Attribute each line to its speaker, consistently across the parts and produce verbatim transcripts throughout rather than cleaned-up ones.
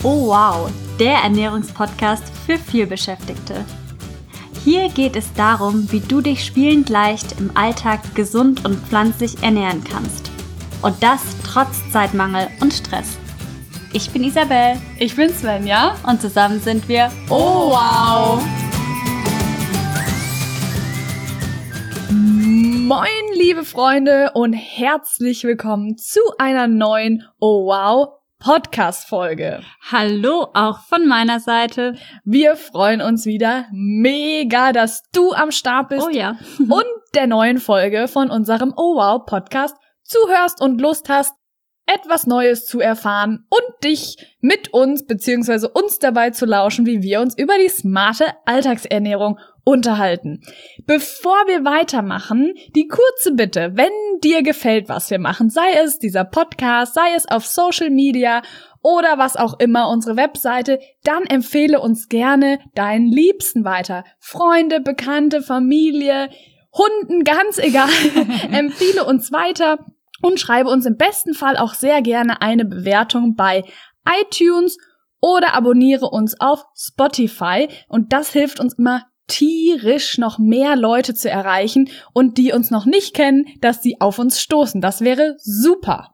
Speaker 1: Oh wow, der Ernährungspodcast für Vielbeschäftigte. Hier geht es darum, wie du dich spielend leicht im Alltag gesund und pflanzlich ernähren kannst. Und das trotz Zeitmangel und Stress. Ich bin Isabel.
Speaker 2: Ich bin Svenja.
Speaker 1: Und zusammen sind wir
Speaker 2: Oh wow! Moin, liebe Freunde, und herzlich willkommen zu einer neuen Oh wow Podcast-Folge.
Speaker 1: Hallo auch von meiner Seite.
Speaker 2: Wir freuen uns wieder mega, dass du am Start bist
Speaker 1: Oh ja.
Speaker 2: und der neuen Folge von unserem Oh wow Podcast zuhörst und Lust hast, etwas Neues zu erfahren und dich mit uns bzw. uns dabei zu lauschen, wie wir uns über die smarte Alltagsernährung unterhalten. Bevor wir weitermachen, die kurze Bitte, wenn dir gefällt, was wir machen, sei es dieser Podcast, sei es auf Social Media oder was auch immer, unsere Webseite, dann empfehle uns gerne deinen Liebsten weiter. Freunde, Bekannte, Familie, Hunden, ganz egal, empfehle uns weiter und schreibe uns im besten Fall auch sehr gerne eine Bewertung bei iTunes oder abonniere uns auf Spotify, und das hilft uns immer tierisch, noch mehr Leute zu erreichen und die uns noch nicht kennen, dass sie auf uns stoßen. Das wäre super.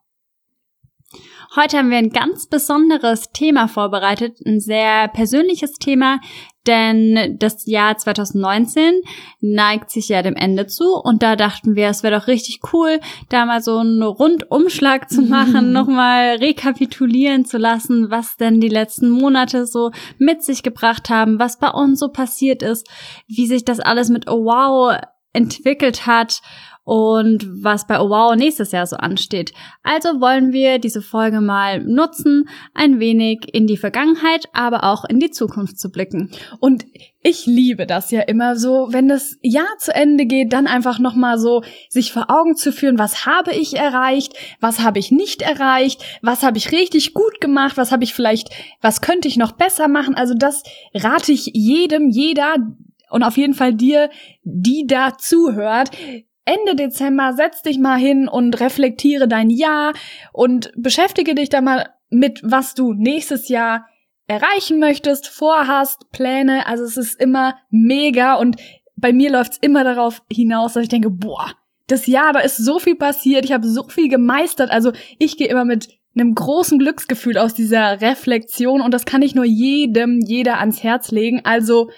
Speaker 1: Heute haben wir ein ganz besonderes Thema vorbereitet, ein sehr persönliches Thema, denn das Jahr zwanzig neunzehn neigt sich ja dem Ende zu und da dachten wir, es wäre doch richtig cool, da mal so einen Rundumschlag zu machen, nochmal rekapitulieren zu lassen, was denn die letzten Monate so mit sich gebracht haben, was bei uns so passiert ist, wie sich das alles mit Oh wow entwickelt hat und was bei Oh wow nächstes Jahr so ansteht. Also wollen wir diese Folge mal nutzen, ein wenig in die Vergangenheit, aber auch in die Zukunft zu blicken.
Speaker 2: Und ich liebe das ja immer so, wenn das Jahr zu Ende geht, dann einfach nochmal so sich vor Augen zu führen, was habe ich erreicht, was habe ich nicht erreicht, was habe ich richtig gut gemacht, was habe ich vielleicht, was könnte ich noch besser machen. Also das rate ich jedem, jeder und auf jeden Fall dir, die da zuhört. Ende Dezember setz dich mal hin und reflektiere dein Jahr und beschäftige dich da mal mit, was du nächstes Jahr erreichen möchtest, vorhast, Pläne. Also es ist immer mega und bei mir läuft's immer darauf hinaus, dass ich denke, boah, das Jahr, da ist so viel passiert, ich habe so viel gemeistert. Also ich gehe immer mit einem großen Glücksgefühl aus dieser Reflexion und das kann ich nur jedem, jeder ans Herz legen. Also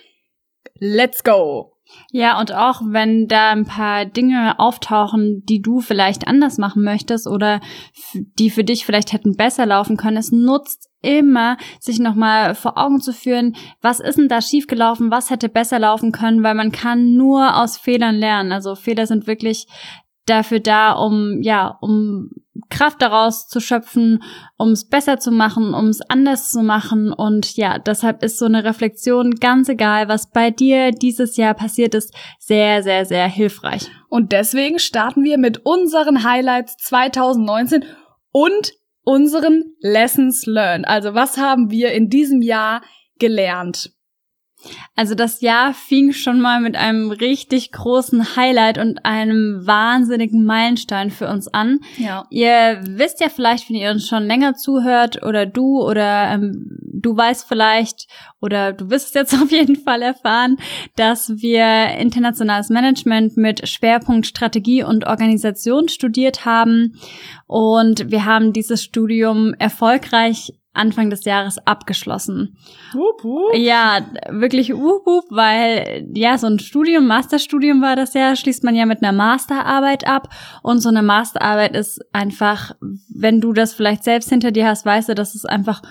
Speaker 2: let's go!
Speaker 1: Ja, und auch wenn da ein paar Dinge auftauchen, die du vielleicht anders machen möchtest oder f- die für dich vielleicht hätten besser laufen können, es nutzt immer, sich nochmal vor Augen zu führen, was ist denn da schiefgelaufen, was hätte besser laufen können, weil man kann nur aus Fehlern lernen. Also Fehler sind wirklich dafür da, um ja, um Kraft daraus zu schöpfen, um es besser zu machen, um es anders zu machen. Und ja, deshalb ist so eine Reflexion, ganz egal, was bei dir dieses Jahr passiert ist, sehr, sehr, sehr hilfreich.
Speaker 2: Und deswegen starten wir mit unseren Highlights zwanzig neunzehn und unseren Lessons learned. Also was haben wir in diesem Jahr gelernt?
Speaker 1: Also das Jahr fing schon mal mit einem richtig großen Highlight und einem wahnsinnigen Meilenstein für uns an.
Speaker 2: Ja.
Speaker 1: Ihr wisst ja vielleicht, wenn ihr uns schon länger zuhört oder du oder ähm, du weißt vielleicht oder du wirst es jetzt auf jeden Fall erfahren, dass wir internationales Management mit Schwerpunkt Strategie und Organisation studiert haben und wir haben dieses Studium erfolgreich Anfang des Jahres abgeschlossen.
Speaker 2: Wup, wup.
Speaker 1: Ja, wirklich wup, wup, weil ja, so ein Studium, Masterstudium war das ja, schließt man ja mit einer Masterarbeit ab und so eine Masterarbeit ist einfach, wenn du das vielleicht selbst hinter dir hast, weißt du, das ist einfach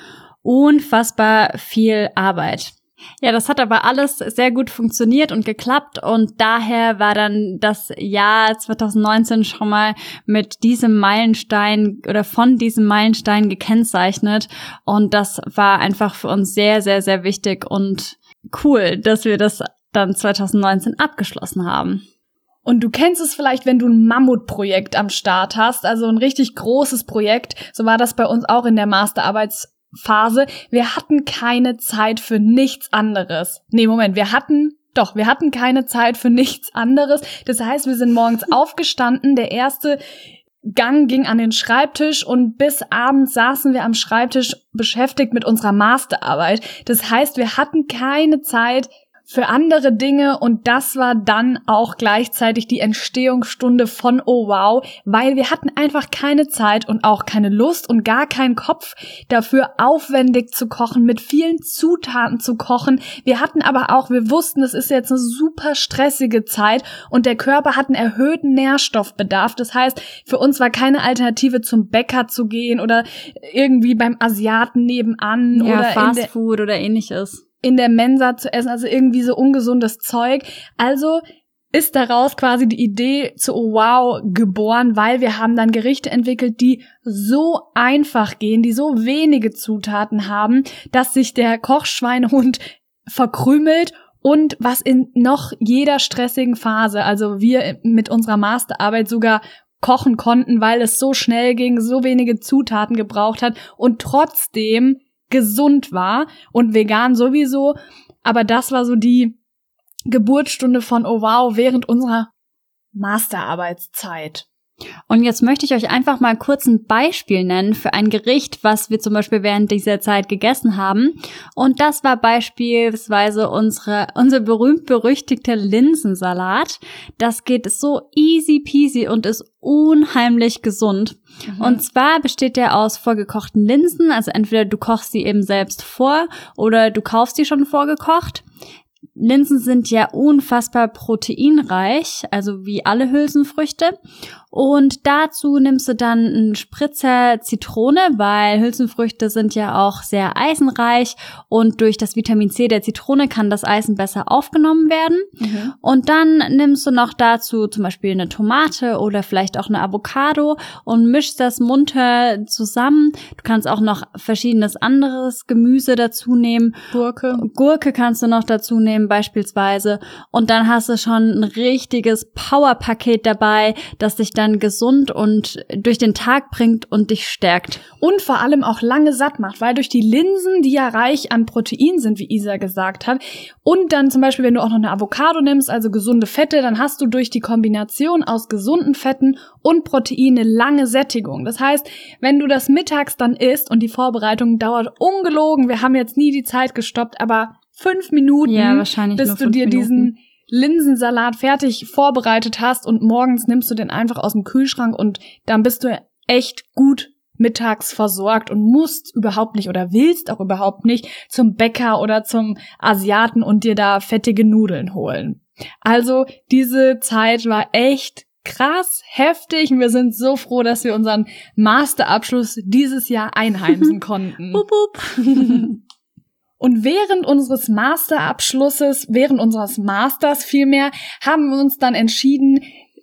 Speaker 1: unfassbar viel Arbeit. Ja, das hat aber alles sehr gut funktioniert und geklappt und daher war dann das Jahr zwanzig neunzehn schon mal mit diesem Meilenstein oder von diesem Meilenstein gekennzeichnet und das war einfach für uns sehr, sehr, sehr wichtig und cool, dass wir das dann zwanzig neunzehn abgeschlossen haben.
Speaker 2: Und du kennst es vielleicht, wenn du ein Mammutprojekt am Start hast, also ein richtig großes Projekt, so war das bei uns auch in der Masterarbeits Phase. Wir hatten keine Zeit für nichts anderes. Nee, Moment, wir hatten, doch, wir hatten keine Zeit für nichts anderes. Das heißt, wir sind morgens aufgestanden. Der erste Gang ging an den Schreibtisch und bis abends saßen wir am Schreibtisch beschäftigt mit unserer Masterarbeit. Das heißt, wir hatten keine Zeit für andere Dinge und das war dann auch gleichzeitig die Entstehungsstunde von Oh Wow, weil wir hatten einfach keine Zeit und auch keine Lust und gar keinen Kopf dafür, aufwendig zu kochen, mit vielen Zutaten zu kochen. Wir hatten aber auch, wir wussten, es ist jetzt eine super stressige Zeit und der Körper hat einen erhöhten Nährstoffbedarf. Das heißt, für uns war keine Alternative zum Bäcker zu gehen oder irgendwie beim Asiaten nebenan
Speaker 1: ja,
Speaker 2: oder
Speaker 1: Fast Food oder ähnliches.
Speaker 2: In der Mensa zu essen, also irgendwie so ungesundes Zeug. Also ist daraus quasi die Idee zu Oh Wow geboren, weil wir haben dann Gerichte entwickelt, die so einfach gehen, die so wenige Zutaten haben, dass sich der Kochschweinehund verkrümelt und was in noch jeder stressigen Phase, also wir mit unserer Masterarbeit sogar kochen konnten, weil es so schnell ging, so wenige Zutaten gebraucht hat und trotzdem gesund war und vegan sowieso, aber das war so die Geburtsstunde von Oh Wow während unserer Masterarbeitszeit.
Speaker 1: Und jetzt möchte ich euch einfach mal kurz ein Beispiel nennen für ein Gericht, was wir zum Beispiel während dieser Zeit gegessen haben. Und das war beispielsweise unsere, unser berühmt-berüchtigter Linsensalat. Das geht so easy peasy und ist unheimlich gesund. Mhm. Und zwar besteht der aus vorgekochten Linsen. Also entweder du kochst sie eben selbst vor oder du kaufst sie schon vorgekocht. Linsen sind ja unfassbar proteinreich, also wie alle Hülsenfrüchte. Und dazu nimmst du dann einen Spritzer Zitrone, weil Hülsenfrüchte sind ja auch sehr eisenreich und durch das Vitamin C der Zitrone kann das Eisen besser aufgenommen werden. Mhm. Und dann nimmst du noch dazu zum Beispiel eine Tomate oder vielleicht auch eine Avocado und mischst das munter zusammen. Du kannst auch noch verschiedenes anderes Gemüse dazu nehmen.
Speaker 2: Gurke.
Speaker 1: Gurke kannst du noch dazu nehmen beispielsweise. Und dann hast du schon ein richtiges Powerpaket dabei, das dich dann gesund und durch den Tag bringt und dich stärkt.
Speaker 2: Und vor allem auch lange satt macht, weil durch die Linsen, die ja reich an Protein sind, wie Isa gesagt hat, und dann zum Beispiel, wenn du auch noch eine Avocado nimmst, also gesunde Fette, dann hast du durch die Kombination aus gesunden Fetten und Protein eine lange Sättigung. Das heißt, wenn du das mittags dann isst und die Vorbereitung dauert ungelogen, wir haben jetzt nie die Zeit gestoppt, aber fünf Minuten,
Speaker 1: ja, wahrscheinlich
Speaker 2: bis
Speaker 1: nur
Speaker 2: du
Speaker 1: fünf
Speaker 2: dir
Speaker 1: Minuten.
Speaker 2: diesen Linsensalat fertig vorbereitet hast und morgens nimmst du den einfach aus dem Kühlschrank und dann bist du echt gut mittags versorgt und musst überhaupt nicht oder willst auch überhaupt nicht zum Bäcker oder zum Asiaten und dir da fettige Nudeln holen. Also diese Zeit war echt krass heftig und wir sind so froh, dass wir unseren Masterabschluss dieses Jahr einheimsen konnten.
Speaker 1: Wupp, wupp.
Speaker 2: Und während unseres Masterabschlusses, während unseres Masters vielmehr, haben wir uns dann entschieden,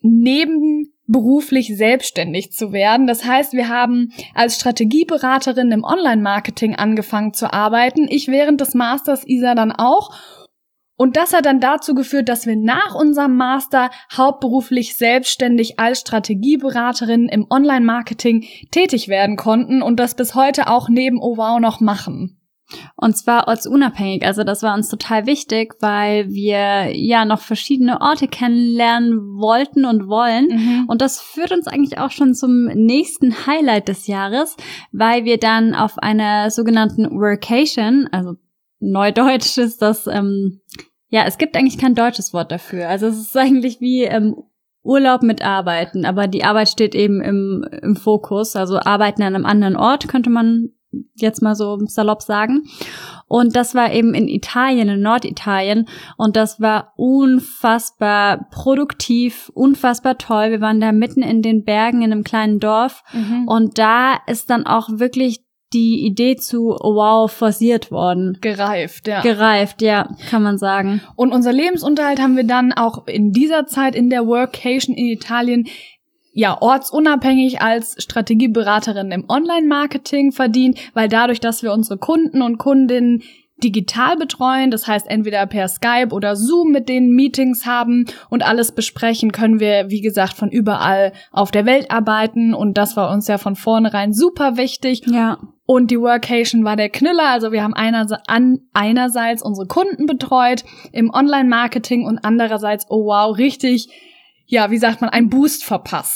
Speaker 2: nebenberuflich selbstständig zu werden. Das heißt, wir haben als Strategieberaterin im Online-Marketing angefangen zu arbeiten. Ich während des Masters, Isa dann auch. Und das hat dann dazu geführt, dass wir nach unserem Master hauptberuflich selbstständig als Strategieberaterin im Online-Marketing tätig werden konnten und das bis heute auch neben Oh Wow noch machen.
Speaker 1: Und zwar ortsunabhängig. Also das war uns total wichtig, weil wir ja noch verschiedene Orte kennenlernen wollten und wollen. Mhm. Und das führt uns eigentlich auch schon zum nächsten Highlight des Jahres, weil wir dann auf einer sogenannten Workation, also Neudeutsch ist das, ähm, ja, es gibt eigentlich kein deutsches Wort dafür. Also es ist eigentlich wie ähm, Urlaub mit Arbeiten, aber die Arbeit steht eben im, im Fokus. Also Arbeiten an einem anderen Ort, könnte man jetzt mal so salopp sagen. Und das war eben in Italien, in Norditalien. Und das war unfassbar produktiv, unfassbar toll. Wir waren da mitten in den Bergen in einem kleinen Dorf. Mhm. Und da ist dann auch wirklich die Idee zu Oh Wow forciert worden.
Speaker 2: Gereift, ja.
Speaker 1: Gereift, ja, kann man sagen.
Speaker 2: Und unser Lebensunterhalt haben wir dann auch in dieser Zeit in der Workation in Italien ja, ortsunabhängig als Strategieberaterin im Online-Marketing verdient, weil dadurch, dass wir unsere Kunden und Kundinnen digital betreuen, das heißt entweder per Skype oder Zoom mit denen Meetings haben und alles besprechen, können wir, wie gesagt, von überall auf der Welt arbeiten und das war uns ja von vornherein super wichtig.
Speaker 1: Ja.
Speaker 2: Und die Workation war der Knüller, also wir haben einerseits, an, einerseits unsere Kunden betreut im Online-Marketing und andererseits, oh wow, richtig, ja, wie sagt man, ein Boost verpasst.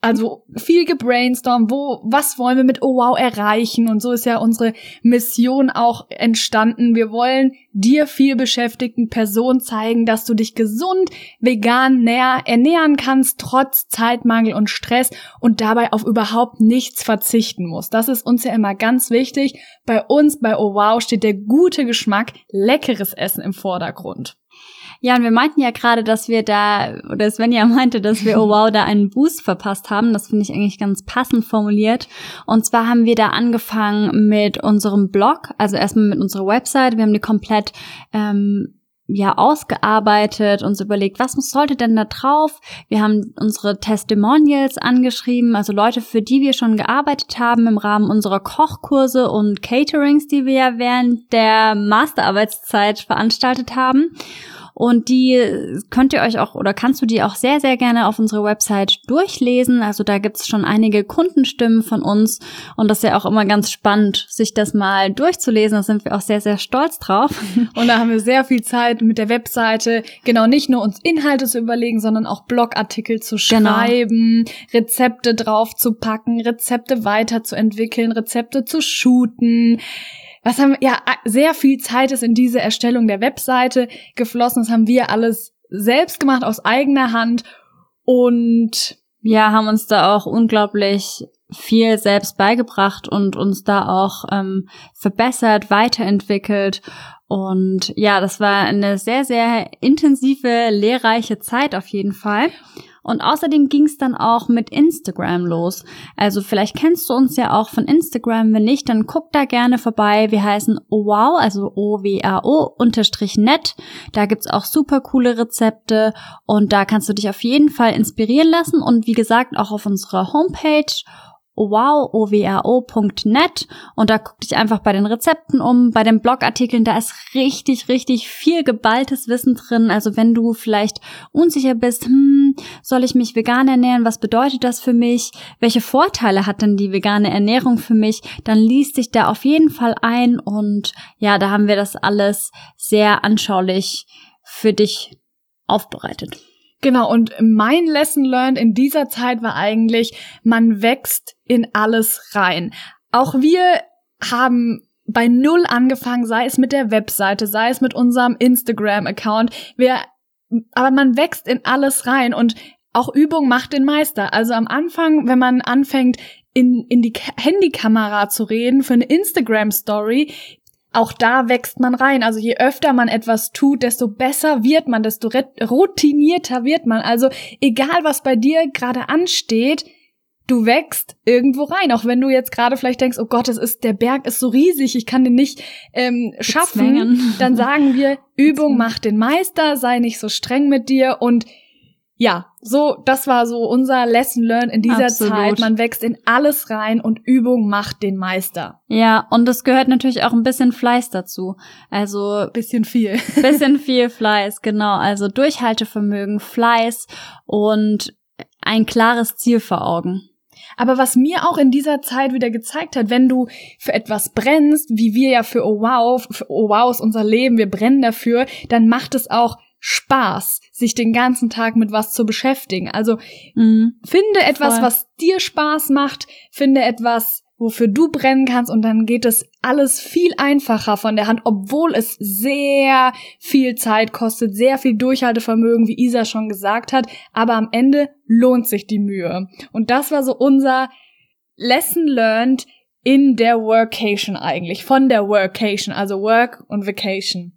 Speaker 2: Also viel gebrainstormt, wo, was wollen wir mit Oh Wow erreichen? Und so ist ja unsere Mission auch entstanden. Wir wollen dir viel beschäftigten Personen zeigen, dass du dich gesund, vegan näher ernähren kannst, trotz Zeitmangel und Stress und dabei auf überhaupt nichts verzichten musst. Das ist uns ja immer ganz wichtig. Bei uns, bei Oh Wow, steht der gute Geschmack, leckeres Essen im Vordergrund.
Speaker 1: Ja, und wir meinten ja gerade, dass wir da, oder Svenja meinte, dass wir Oh Wow da einen Boost verpasst haben. Das finde ich eigentlich ganz passend formuliert. Und zwar haben wir da angefangen mit unserem Blog, also erstmal mit unserer Website. Wir haben die komplett ähm, ja ausgearbeitet, uns überlegt, was sollte denn da drauf? Wir haben unsere Testimonials angeschrieben, also Leute, für die wir schon gearbeitet haben im Rahmen unserer Kochkurse und Caterings, die wir ja während der Masterarbeitszeit veranstaltet haben. Und die könnt ihr euch auch, oder kannst du die auch sehr, sehr gerne auf unserer Website durchlesen. Also da gibt's schon einige Kundenstimmen von uns. Und das ist ja auch immer ganz spannend, sich das mal durchzulesen. Da sind wir auch sehr, sehr stolz drauf.
Speaker 2: Und da haben wir sehr viel Zeit mit der Webseite, genau, nicht nur uns Inhalte zu überlegen, sondern auch Blogartikel zu schreiben, genau. Rezepte draufzupacken, Rezepte weiterzuentwickeln, Rezepte zu shooten. Was haben, ja, sehr viel Zeit ist in diese Erstellung der Webseite geflossen. Das haben wir alles selbst gemacht, aus eigener Hand. Und
Speaker 1: ja, haben uns da auch unglaublich viel selbst beigebracht und uns da auch ähm, verbessert, weiterentwickelt. Und ja, das war eine sehr, sehr intensive, lehrreiche Zeit auf jeden Fall. Und außerdem ging es dann auch mit Instagram los. Also vielleicht kennst du uns ja auch von Instagram. Wenn nicht, dann guck da gerne vorbei. Wir heißen Oh Wow, also O W A O unterstrich net. Da gibt's auch super coole Rezepte und da kannst du dich auf jeden Fall inspirieren lassen. Und wie gesagt, auch auf unserer Homepage Wow, O W A O Punkt net, und da guck dich einfach bei den Rezepten um, bei den Blogartikeln, da ist richtig, richtig viel geballtes Wissen drin. Also wenn du vielleicht unsicher bist, hm, soll ich mich vegan ernähren, was bedeutet das für mich, welche Vorteile hat denn die vegane Ernährung für mich, dann liest dich da auf jeden Fall ein und ja, da haben wir das alles sehr anschaulich für dich aufbereitet.
Speaker 2: Genau, und mein Lesson learned in dieser Zeit war eigentlich, man wächst in alles rein. Auch wir haben bei Null angefangen, sei es mit der Webseite, sei es mit unserem Instagram-Account. Wir, aber man wächst in alles rein und auch Übung macht den Meister. Also am Anfang, wenn man anfängt, in, in die Handykamera zu reden für eine Instagram-Story, auch da wächst man rein. Also je öfter man etwas tut, desto besser wird man, desto routinierter wird man. Also egal, was bei dir gerade ansteht, du wächst irgendwo rein. Auch wenn du jetzt gerade vielleicht denkst, oh Gott, es ist, der Berg ist so riesig, ich kann den nicht ähm, schaffen. Dann sagen wir, Übung macht den Meister, sei nicht so streng mit dir. Und ja, so, das war so unser Lesson learned in dieser
Speaker 1: Absolut.
Speaker 2: Zeit. Man wächst in alles rein und Übung macht den Meister.
Speaker 1: Ja, und es gehört natürlich auch ein bisschen Fleiß dazu. Also
Speaker 2: bisschen viel.
Speaker 1: Bisschen viel Fleiß, genau. Also Durchhaltevermögen, Fleiß und ein klares Ziel vor Augen.
Speaker 2: Aber was mir auch in dieser Zeit wieder gezeigt hat, wenn du für etwas brennst, wie wir ja für Oh Wow, für Oh Wow ist unser Leben, wir brennen dafür, dann macht es auch Spaß, sich den ganzen Tag mit was zu beschäftigen. Also mhm. finde etwas, Voll. was dir Spaß macht, finde etwas, wofür du brennen kannst, und dann geht es alles viel einfacher von der Hand, obwohl es sehr viel Zeit kostet, sehr viel Durchhaltevermögen, wie Isa schon gesagt hat, aber am Ende lohnt sich die Mühe. Und das war so unser Lesson learned in der Workation eigentlich, von der Workation, also Work und Vacation.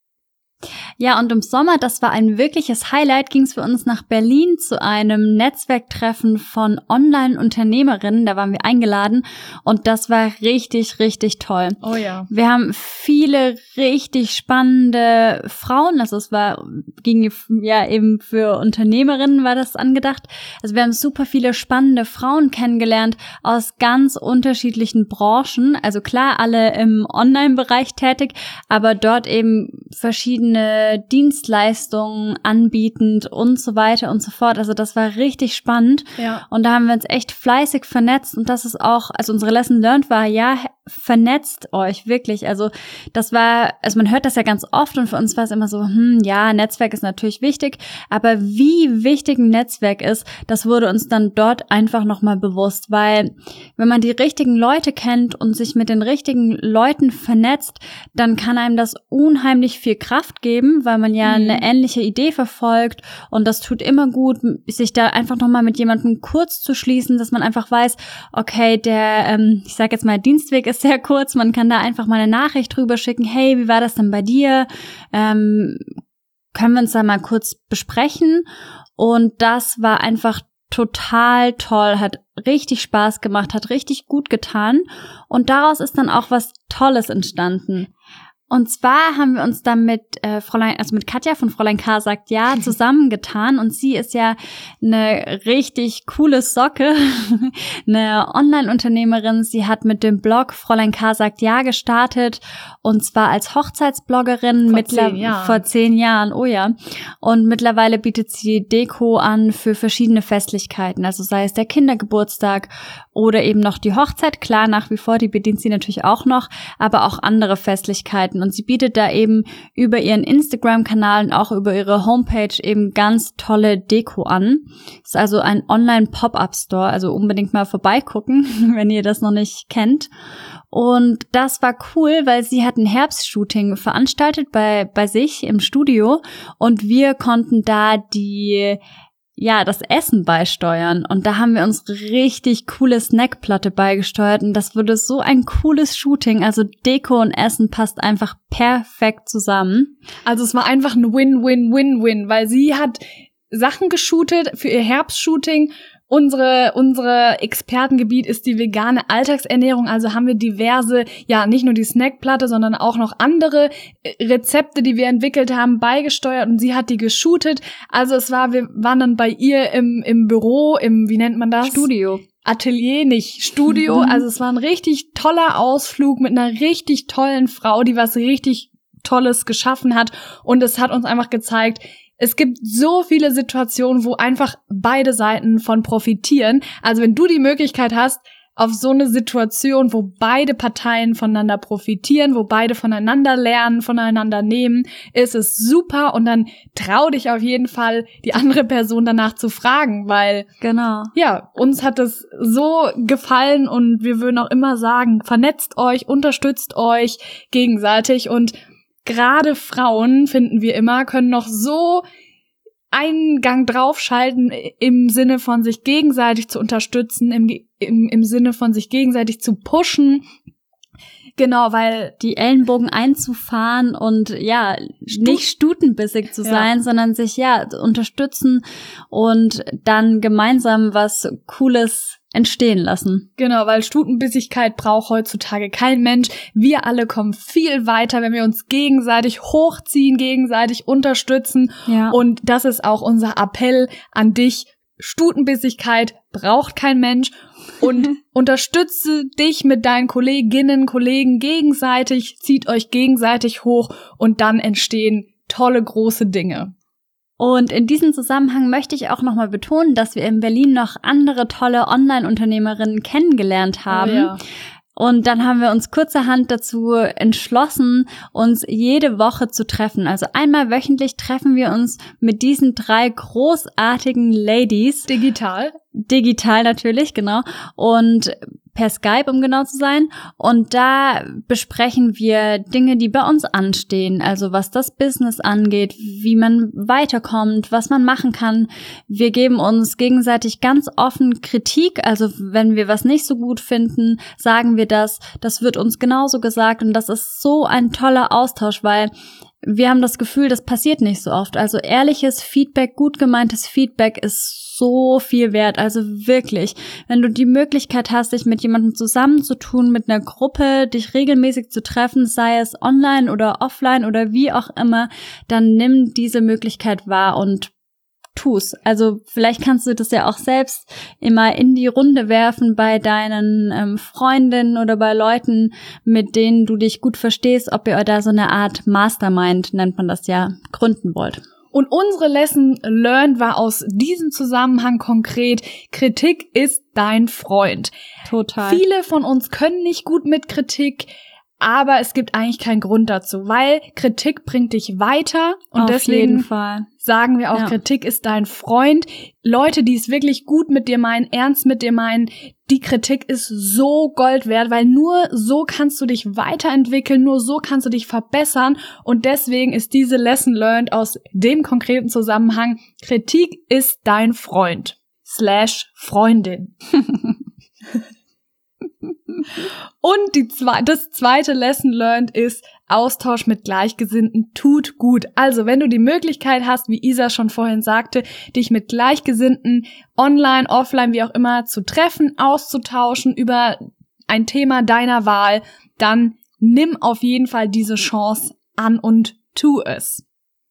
Speaker 1: Ja, und im Sommer, das war ein wirkliches Highlight, ging es für uns nach Berlin zu einem Netzwerktreffen von Online-Unternehmerinnen. Da waren wir eingeladen und das war richtig, richtig toll.
Speaker 2: Oh ja.
Speaker 1: Wir haben viele richtig spannende Frauen, also es war, ging ja eben für Unternehmerinnen war das angedacht. Also wir haben super viele spannende Frauen kennengelernt aus ganz unterschiedlichen Branchen. Also klar, alle im Online-Bereich tätig, aber dort eben verschiedene Dienstleistungen anbietend und so weiter und so fort. Also das war richtig spannend.
Speaker 2: Ja.
Speaker 1: Und da haben wir uns echt fleißig vernetzt und das ist auch, also unsere Lesson learned war, ja, vernetzt euch wirklich. Also das war, also man hört das ja ganz oft und für uns war es immer so, hm, ja, Netzwerk ist natürlich wichtig, aber wie wichtig ein Netzwerk ist, das wurde uns dann dort einfach nochmal bewusst, weil wenn man die richtigen Leute kennt und sich mit den richtigen Leuten vernetzt, dann kann einem das unheimlich viel Kraft geben, weil man ja mhm. eine ähnliche Idee verfolgt und das tut immer gut, sich da einfach nochmal mit jemandem kurz zu schließen, dass man einfach weiß, okay, der, ähm, ich sag jetzt mal, Dienstweg ist sehr kurz, man kann da einfach mal eine Nachricht drüber schicken, hey, wie war das denn bei dir? Ähm, können wir uns da mal kurz besprechen? Und das war einfach total toll, hat richtig Spaß gemacht, hat richtig gut getan und daraus ist dann auch was Tolles entstanden. Und zwar haben wir uns dann mit äh, Fräulein, also mit Katja von Fräulein K. sagt ja zusammengetan und sie ist ja eine richtig coole Socke, eine Online-Unternehmerin. Sie hat mit dem Blog Fräulein K. sagt ja gestartet und zwar als Hochzeitsbloggerin
Speaker 2: vor,
Speaker 1: mittler-
Speaker 2: zehn Jahren.
Speaker 1: vor zehn Jahren. Oh ja. Und mittlerweile bietet sie Deko an für verschiedene Festlichkeiten, also sei es der Kindergeburtstag oder eben noch die Hochzeit. Klar, nach wie vor, die bedient sie natürlich auch noch, aber auch andere Festlichkeiten. Und sie bietet da eben über ihren Instagram-Kanal und auch über ihre Homepage eben ganz tolle Deko an. Ist also ein Online-Pop-Up-Store, also unbedingt mal vorbeigucken, wenn ihr das noch nicht kennt. Und das war cool, weil sie hat ein Herbstshooting veranstaltet bei bei sich im Studio und wir konnten da die ja, das Essen beisteuern. Und da haben wir uns richtig coole Snackplatte beigesteuert. Und das wurde so ein cooles Shooting. Also Deko und Essen passt einfach perfekt zusammen.
Speaker 2: Also es war einfach ein Win-Win-Win-Win, weil sie hat Sachen geshootet für ihr Herbstshooting. Unsere, unsere Expertengebiet ist die vegane Alltagsernährung, also haben wir diverse, ja, nicht nur die Snackplatte, sondern auch noch andere Rezepte, die wir entwickelt haben, beigesteuert und sie hat die geshootet. Also es war, wir waren dann bei ihr im, im Büro, im, wie nennt man das?
Speaker 1: Studio.
Speaker 2: Atelier, nicht Studio. Mhm. Also es war ein richtig toller Ausflug mit einer richtig tollen Frau, die was richtig Tolles geschaffen hat und es hat uns einfach gezeigt, es gibt so viele Situationen, wo einfach beide Seiten von profitieren. Also wenn du die Möglichkeit hast, auf so eine Situation, wo beide Parteien voneinander profitieren, wo beide voneinander lernen, voneinander nehmen, ist es super und dann trau dich auf jeden Fall, die andere Person danach zu fragen, weil
Speaker 1: genau.
Speaker 2: Ja, uns hat es so gefallen und wir würden auch immer sagen, vernetzt euch, unterstützt euch gegenseitig und gerade Frauen, finden wir immer, können noch so einen Gang draufschalten im Sinne von sich gegenseitig zu unterstützen, im, im, im Sinne von sich gegenseitig zu pushen. Genau, weil
Speaker 1: die Ellenbogen einzufahren und ja, Stu- nicht stutenbissig zu sein, ja. sondern sich ja unterstützen und dann gemeinsam was Cooles entstehen lassen.
Speaker 2: Genau, weil Stutenbissigkeit braucht heutzutage kein Mensch. Wir alle kommen viel weiter, wenn wir uns gegenseitig hochziehen, gegenseitig unterstützen.
Speaker 1: Ja.
Speaker 2: Und das ist auch unser Appell an dich. Stutenbissigkeit braucht kein Mensch. Und unterstütze dich mit deinen Kolleginnen, Kollegen gegenseitig, zieht euch gegenseitig hoch und dann entstehen tolle, große Dinge.
Speaker 1: Und in diesem Zusammenhang möchte ich auch nochmal betonen, dass wir in Berlin noch andere tolle Online-Unternehmerinnen kennengelernt haben.
Speaker 2: Oh ja.
Speaker 1: Und dann haben wir uns kurzerhand dazu entschlossen, uns jede Woche zu treffen. Also einmal wöchentlich treffen wir uns mit diesen drei großartigen Ladies.
Speaker 2: Digital.
Speaker 1: Digital natürlich, genau. Und per Skype, um genau zu sein. Und da besprechen wir Dinge, die bei uns anstehen. Also was das Business angeht, wie man weiterkommt, was man machen kann. Wir geben uns gegenseitig ganz offen Kritik. Also wenn wir was nicht so gut finden, sagen wir das. Das wird uns genauso gesagt. Und das ist so ein toller Austausch, weil wir haben das Gefühl, das passiert nicht so oft. Also ehrliches Feedback, gut gemeintes Feedback ist so viel wert. Also wirklich, wenn du die Möglichkeit hast, dich mit jemandem zusammenzutun, mit einer Gruppe, dich regelmäßig zu treffen, sei es online oder offline oder wie auch immer, dann nimm diese Möglichkeit wahr und tu's. Also vielleicht kannst du das ja auch selbst immer in die Runde werfen bei deinen ähm, Freundinnen oder bei Leuten, mit denen du dich gut verstehst, ob ihr da so eine Art Mastermind, nennt man das ja, gründen wollt.
Speaker 2: Und unsere Lesson learned war aus diesem Zusammenhang konkret: Kritik ist dein Freund.
Speaker 1: Total.
Speaker 2: Viele von uns können nicht gut mit Kritik, aber es gibt eigentlich keinen Grund dazu, weil Kritik bringt dich weiter und
Speaker 1: Auf
Speaker 2: deswegen
Speaker 1: jeden Fall.
Speaker 2: sagen wir auch, ja. Kritik ist dein Freund. Leute, die es wirklich gut mit dir meinen, ernst mit dir meinen, die Kritik ist so Gold wert, weil nur so kannst du dich weiterentwickeln, nur so kannst du dich verbessern und deswegen ist diese Lesson learned aus dem konkreten Zusammenhang: Kritik ist dein Freund slash Freundin. Und die zwe- das zweite Lesson learned ist: Austausch mit Gleichgesinnten tut gut. Also wenn du die Möglichkeit hast, wie Isa schon vorhin sagte, dich mit Gleichgesinnten online, offline, wie auch immer zu treffen, auszutauschen über ein Thema deiner Wahl, dann nimm auf jeden Fall diese Chance an und tu es.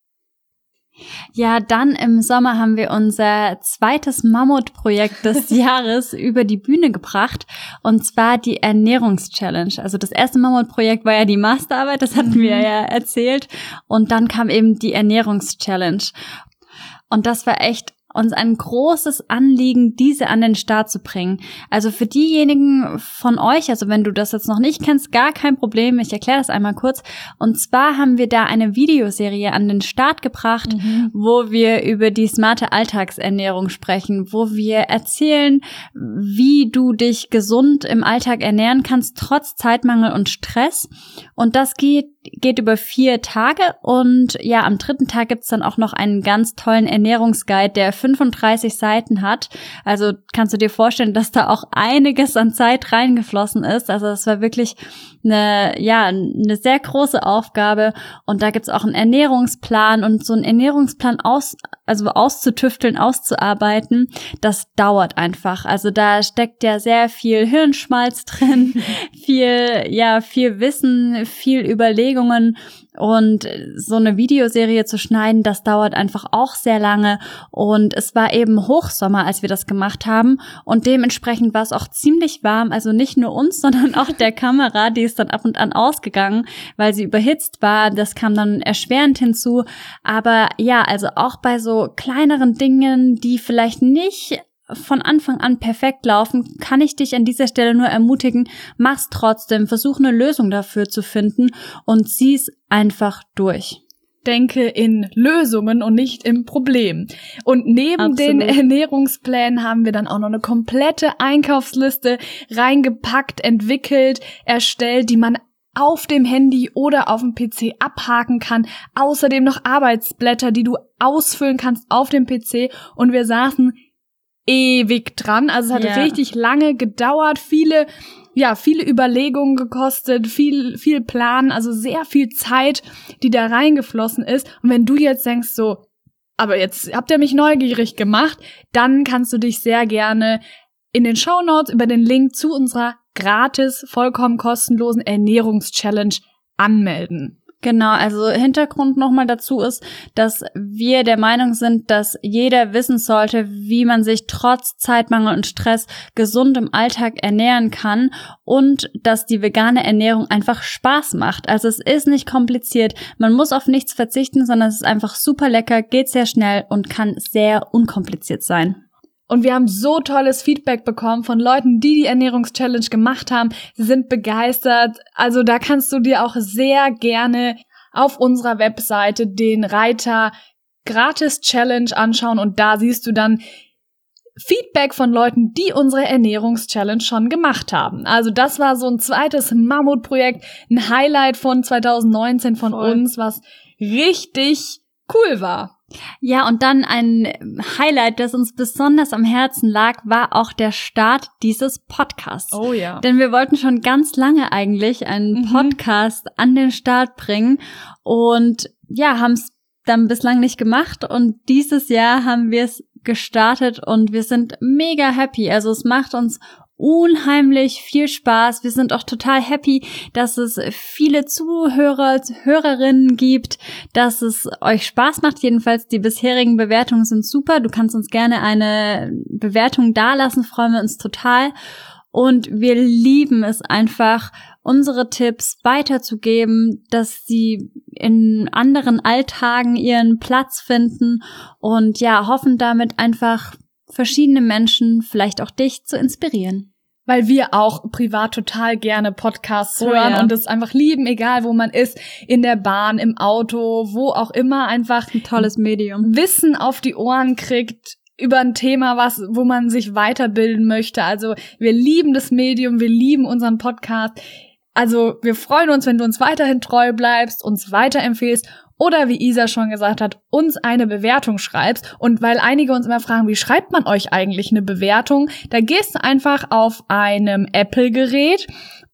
Speaker 1: Ja, dann im Sommer haben wir unser zweites Mammutprojekt des Jahres über die Bühne gebracht, und zwar die Ernährungschallenge. Also das erste Mammutprojekt war ja die Masterarbeit, das hatten mhm. wir ja erzählt, und dann kam eben die Ernährungschallenge. Und das war echt uns ein großes Anliegen, diese an den Start zu bringen. Also für diejenigen von euch, also wenn du das jetzt noch nicht kennst, gar kein Problem, ich erkläre das einmal kurz. Und zwar haben wir da eine Videoserie an den Start gebracht, mhm. wo wir über die smarte Alltagsernährung sprechen, wo wir erzählen, wie du dich gesund im Alltag ernähren kannst, trotz Zeitmangel und Stress. Und das geht geht über vier Tage, und ja, am dritten Tag gibt's dann auch noch einen ganz tollen Ernährungsguide, der fünfunddreißig Seiten hat. Also kannst du dir vorstellen, dass da auch einiges an Zeit reingeflossen ist. Also das war wirklich eine, ja, eine sehr große Aufgabe, und da gibt's auch einen Ernährungsplan, und so einen Ernährungsplan aus, also auszutüfteln, auszuarbeiten, das dauert einfach. Also da steckt ja sehr viel Hirnschmalz drin, viel, ja, viel Wissen, viel Überlegung. Und so eine Videoserie zu schneiden, das dauert einfach auch sehr lange. Und es war eben Hochsommer, als wir das gemacht haben. Und dementsprechend war es auch ziemlich warm. Also nicht nur uns, sondern auch der Kamera, die ist dann ab und an ausgegangen, weil sie überhitzt war. Das kam dann erschwerend hinzu. Aber ja, also auch bei so kleineren Dingen, die vielleicht nicht von Anfang an perfekt laufen, kann ich dich an dieser Stelle nur ermutigen: mach's trotzdem, versuch eine Lösung dafür zu finden und zieh's einfach durch.
Speaker 2: Denke in Lösungen und nicht im Problem. Und neben Absolut. den Ernährungsplänen haben wir dann auch noch eine komplette Einkaufsliste reingepackt, entwickelt, erstellt, die man auf dem Handy oder auf dem P C abhaken kann. Außerdem noch Arbeitsblätter, die du ausfüllen kannst auf dem P C. Und wir saßen ewig dran. Also es hat ja. richtig lange gedauert, viele, ja, viele Überlegungen gekostet, viel, viel Planen, also sehr viel Zeit, die da reingeflossen ist. Und wenn du jetzt denkst so, aber jetzt habt ihr mich neugierig gemacht, dann kannst du dich sehr gerne in den Shownotes über den Link zu unserer gratis, vollkommen kostenlosen Ernährungschallenge anmelden.
Speaker 1: Genau, also Hintergrund nochmal dazu ist, dass wir der Meinung sind, dass jeder wissen sollte, wie man sich trotz Zeitmangel und Stress gesund im Alltag ernähren kann, und dass die vegane Ernährung einfach Spaß macht. Also es ist nicht kompliziert, man muss auf nichts verzichten, sondern es ist einfach super lecker, geht sehr schnell und kann sehr unkompliziert sein.
Speaker 2: Und wir haben so tolles Feedback bekommen von Leuten, die die Ernährungschallenge gemacht haben. Sie sind begeistert. Also da kannst du dir auch sehr gerne auf unserer Webseite den Reiter Gratis Challenge anschauen. Und da siehst du dann Feedback von Leuten, die unsere Ernährungschallenge schon gemacht haben. Also das war so ein zweites Mammutprojekt, ein Highlight von zwanzig neunzehn von Voll. uns, was richtig cool war.
Speaker 1: Ja, und dann ein Highlight, das uns besonders am Herzen lag, war auch der Start dieses Podcasts.
Speaker 2: Oh ja.
Speaker 1: Denn wir wollten schon ganz lange eigentlich einen mhm. Podcast an den Start bringen und ja, haben es dann bislang nicht gemacht, und dieses Jahr haben wir es gestartet und wir sind mega happy. Also es macht uns unheimlich viel Spaß. Wir sind auch total happy, dass es viele Zuhörer, Hörerinnen gibt, dass es euch Spaß macht. Jedenfalls die bisherigen Bewertungen sind super. Du kannst uns gerne eine Bewertung dalassen, freuen wir uns total. Und wir lieben es einfach, unsere Tipps weiterzugeben, dass sie in anderen Alltagen ihren Platz finden und ja, hoffen damit einfach verschiedene Menschen, vielleicht auch dich, zu inspirieren.
Speaker 2: Weil wir auch privat total gerne Podcasts
Speaker 1: Oh,
Speaker 2: hören
Speaker 1: ja.
Speaker 2: und es einfach lieben, egal wo man ist, in der Bahn, im Auto, wo auch immer, einfach
Speaker 1: Ein tolles Medium.
Speaker 2: Wissen auf die Ohren kriegt über ein Thema, was, wo man sich weiterbilden möchte. Also wir lieben das Medium, wir lieben unseren Podcast. Also wir freuen uns, wenn du uns weiterhin treu bleibst, uns weiterempfehlst oder, wie Isa schon gesagt hat, uns eine Bewertung schreibst. Und weil einige uns immer fragen, wie schreibt man euch eigentlich eine Bewertung, da gehst du einfach auf einem Apple-Gerät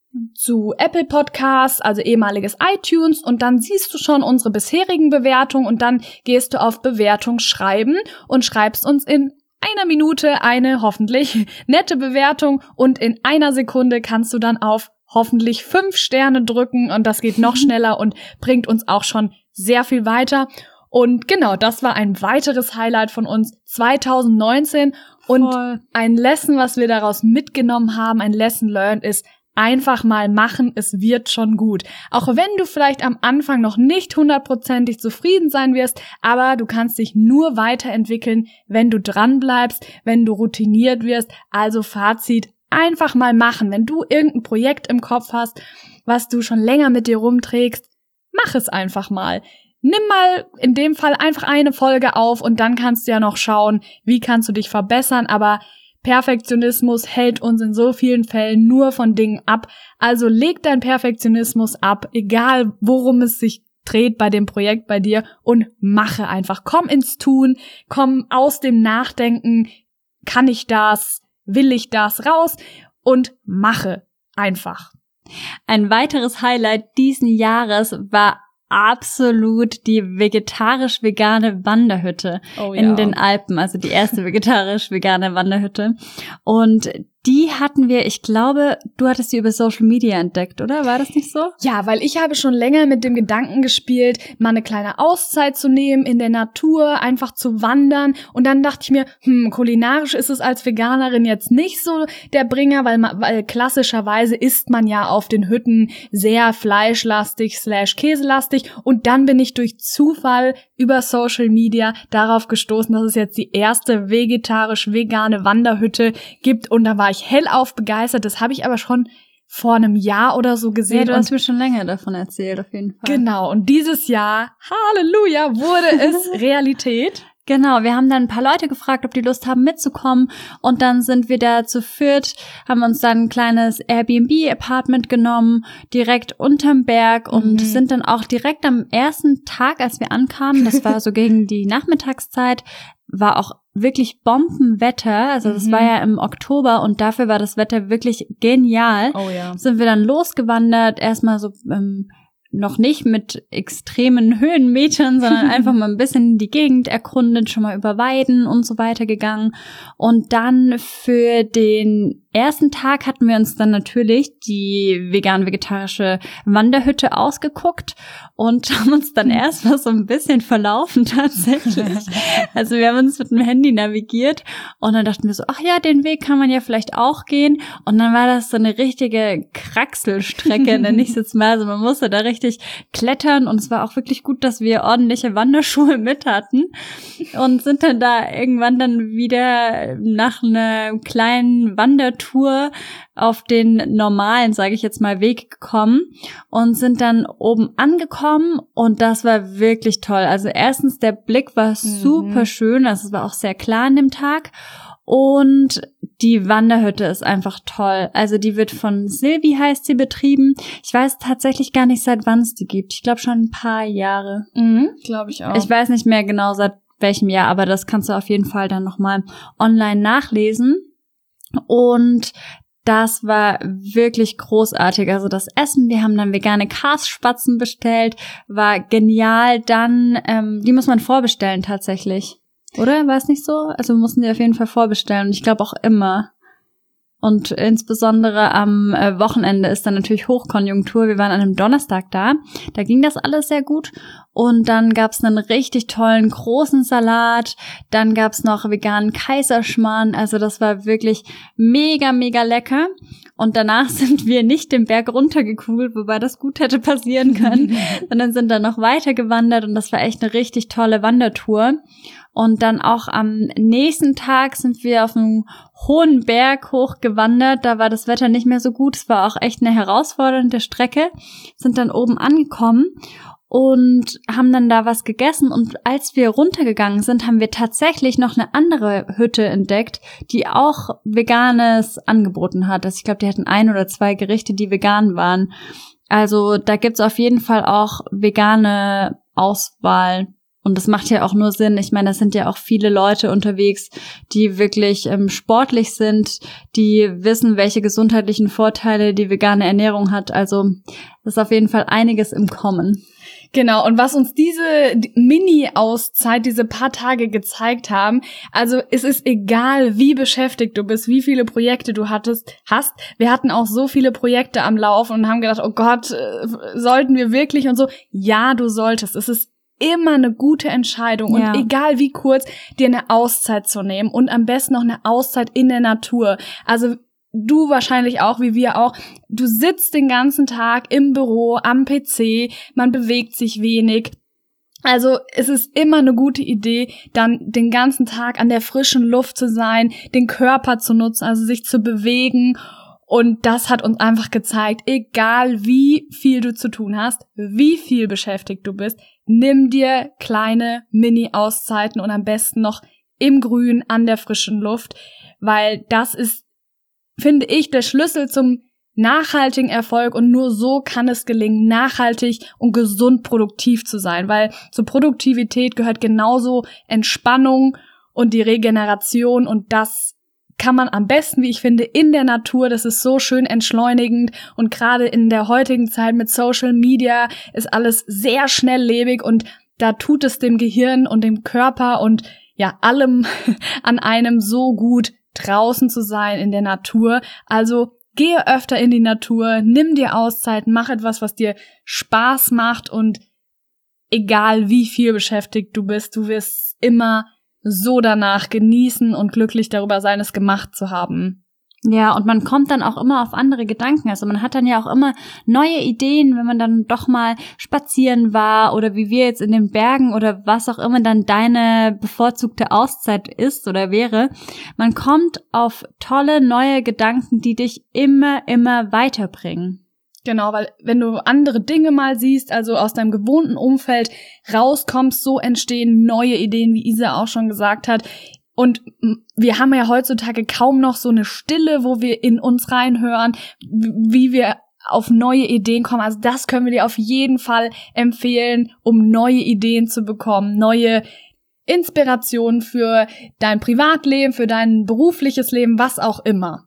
Speaker 2: zu Apple Podcasts, also ehemaliges iTunes, und dann siehst du schon unsere bisherigen Bewertungen und dann gehst du auf Bewertung schreiben und schreibst uns in einer Minute eine hoffentlich nette Bewertung und in einer Sekunde kannst du dann auf hoffentlich fünf Sterne drücken und das geht noch schneller und bringt uns auch schon sehr viel weiter. Und genau, das war ein weiteres Highlight von uns zwanzig neunzehn und
Speaker 1: Voll.
Speaker 2: ein Lesson, was wir daraus mitgenommen haben, ein Lesson learned ist, einfach mal machen, es wird schon gut. Auch wenn du vielleicht am Anfang noch nicht hundertprozentig zufrieden sein wirst, aber du kannst dich nur weiterentwickeln, wenn du dran bleibst, wenn du routiniert wirst. Also Fazit, einfach mal machen. Wenn du irgendein Projekt im Kopf hast, was du schon länger mit dir rumträgst, mach es einfach mal. Nimm mal in dem Fall einfach eine Folge auf und dann kannst du ja noch schauen, wie kannst du dich verbessern, aber Perfektionismus hält uns in so vielen Fällen nur von Dingen ab. Also leg deinen Perfektionismus ab, egal worum es sich dreht bei dem Projekt bei dir und mache einfach. Komm ins Tun, komm aus dem Nachdenken, kann ich das, will ich das, raus und mache einfach.
Speaker 1: Ein weiteres Highlight diesen Jahres war absolut die vegetarisch-vegane Wanderhütte
Speaker 2: Oh ja.
Speaker 1: in den Alpen, also die erste vegetarisch-vegane Wanderhütte. Und die hatten wir, ich glaube, du hattest die über Social Media entdeckt, oder? War das nicht so?
Speaker 2: Ja, weil ich habe schon länger mit dem Gedanken gespielt, mal eine kleine Auszeit zu nehmen, in der Natur, einfach zu wandern. Und dann dachte ich mir, hm, kulinarisch ist es als Veganerin jetzt nicht so der Bringer, weil, man, weil klassischerweise isst man ja auf den Hütten sehr fleischlastig slash käselastig. Und dann bin ich durch Zufall über Social Media darauf gestoßen, dass es jetzt die erste vegetarisch-vegane Wanderhütte gibt. Und da war ich hellauf begeistert. Das habe ich aber schon vor einem Jahr oder so gesehen.
Speaker 1: Ja, du hast
Speaker 2: und
Speaker 1: mir schon länger davon erzählt, auf jeden Fall.
Speaker 2: genau, und dieses Jahr, Halleluja, wurde es Realität.
Speaker 1: Genau, wir haben dann ein paar Leute gefragt, ob die Lust haben mitzukommen und dann sind wir da zu viert, haben uns dann ein kleines Airbnb-Apartment genommen, direkt unterm Berg und
Speaker 2: Mhm.
Speaker 1: sind dann auch direkt am ersten Tag, als wir ankamen, das war so gegen die Nachmittagszeit, war auch wirklich Bombenwetter, also das
Speaker 2: Mhm.
Speaker 1: war ja im Oktober und dafür war das Wetter wirklich genial.
Speaker 2: Oh ja.
Speaker 1: Sind wir dann losgewandert, erstmal so ähm, noch nicht mit extremen Höhenmetern, sondern einfach mal ein bisschen die Gegend erkundet, schon mal über Weiden und so weiter gegangen. Und dann für den ersten Tag hatten wir uns dann natürlich die vegan-vegetarische Wanderhütte ausgeguckt und haben uns dann erstmal so ein bisschen verlaufen tatsächlich. Also wir haben uns mit dem Handy navigiert und dann dachten wir so, ach ja, den Weg kann man ja vielleicht auch gehen. Und dann war das so eine richtige Kraxelstrecke, nenne ich es jetzt mal. Also man musste da richtig klettern und es war auch wirklich gut, dass wir ordentliche Wanderschuhe mit hatten und sind dann da irgendwann dann wieder nach einer kleinen Wandertour auf den normalen, sage ich jetzt mal, Weg gekommen und sind dann oben angekommen und das war wirklich toll. Also erstens, der Blick war super schön, also es war auch sehr klar an dem Tag und die Wanderhütte ist einfach toll. Also die wird von Silvi, heißt sie, betrieben. Ich weiß tatsächlich gar nicht, seit wann es die gibt. Ich glaube schon ein paar Jahre.
Speaker 2: Mhm, glaube ich auch.
Speaker 1: Ich weiß nicht mehr genau, seit welchem Jahr, aber das kannst du auf jeden Fall dann nochmal online nachlesen. Und das war wirklich großartig. Also das Essen, wir haben dann vegane Karsspatzen bestellt, war genial. Dann, ähm, die muss man vorbestellen tatsächlich. Oder? War es nicht so? Also wir mussten die auf jeden Fall vorbestellen. Und ich glaube auch immer. Und insbesondere am äh, Wochenende ist dann natürlich Hochkonjunktur. Wir waren an einem Donnerstag da. Da ging das alles sehr gut. Und dann gab's einen richtig tollen großen Salat. Dann gab's noch veganen Kaiserschmarrn. Also das war wirklich mega, mega lecker. Und danach sind wir nicht den Berg runtergekugelt, wobei das gut hätte passieren können, sondern sind dann noch weiter gewandert und das war echt eine richtig tolle Wandertour. Und dann auch am nächsten Tag sind wir auf einem hohen Berg hochgewandert. Da war das Wetter nicht mehr so gut. Es war auch echt eine herausfordernde Strecke. Sind dann oben angekommen und haben dann da was gegessen. Und als wir runtergegangen sind, haben wir tatsächlich noch eine andere Hütte entdeckt, die auch Veganes angeboten hat. Also ich glaube, die hatten ein oder zwei Gerichte, die vegan waren. Also da gibt's auf jeden Fall auch vegane Auswahl. Und das macht ja auch nur Sinn. Ich meine, es sind ja auch viele Leute unterwegs, die wirklich ähm, sportlich sind, die wissen, welche gesundheitlichen Vorteile die vegane Ernährung hat. Also das ist auf jeden Fall einiges im Kommen.
Speaker 2: Genau, und was uns diese Mini-Auszeit, diese paar Tage gezeigt haben, also es ist egal, wie beschäftigt du bist, wie viele Projekte du hattest, hast. Wir hatten auch so viele Projekte am Laufen und haben gedacht, oh Gott, sollten wir wirklich und so. Ja, du solltest. Es ist immer eine gute Entscheidung und ja. Egal wie kurz, dir eine Auszeit zu nehmen und am besten noch eine Auszeit in der Natur. Also du wahrscheinlich auch, wie wir auch. Du sitzt den ganzen Tag im Büro, am P C, man bewegt sich wenig. Also es ist immer eine gute Idee, dann den ganzen Tag an der frischen Luft zu sein, den Körper zu nutzen, also sich zu bewegen. Und das hat uns einfach gezeigt, egal wie viel du zu tun hast, wie viel beschäftigt du bist, nimm dir kleine Mini-Auszeiten und am besten noch im Grün an der frischen Luft, weil das ist, finde ich, der Schlüssel zum nachhaltigen Erfolg und nur so kann es gelingen, nachhaltig und gesund produktiv zu sein, weil zur Produktivität gehört genauso Entspannung und die Regeneration und das kann man am besten, wie ich finde, in der Natur. Das ist so schön entschleunigend und gerade in der heutigen Zeit mit Social Media ist alles sehr schnelllebig und da tut es dem Gehirn und dem Körper und ja allem an einem so gut, draußen zu sein in der Natur. Also gehe öfter in die Natur, nimm dir Auszeit, mach etwas, was dir Spaß macht und egal wie viel beschäftigt du bist, du wirst immer so danach genießen und glücklich darüber sein, es gemacht zu haben.
Speaker 1: Ja, und man kommt dann auch immer auf andere Gedanken. Also man hat dann ja auch immer neue Ideen, wenn man dann doch mal spazieren war oder wie wir jetzt in den Bergen oder was auch immer dann deine bevorzugte Auszeit ist oder wäre. Man kommt auf tolle neue Gedanken, die dich immer, immer weiterbringen.
Speaker 2: Genau, weil wenn du andere Dinge mal siehst, also aus deinem gewohnten Umfeld rauskommst, so entstehen neue Ideen, wie Isa auch schon gesagt hat. Und wir haben ja heutzutage kaum noch so eine Stille, wo wir in uns reinhören, wie wir auf neue Ideen kommen. Also das können wir dir auf jeden Fall empfehlen, um neue Ideen zu bekommen, neue Inspirationen für dein Privatleben, für dein berufliches Leben, was auch immer.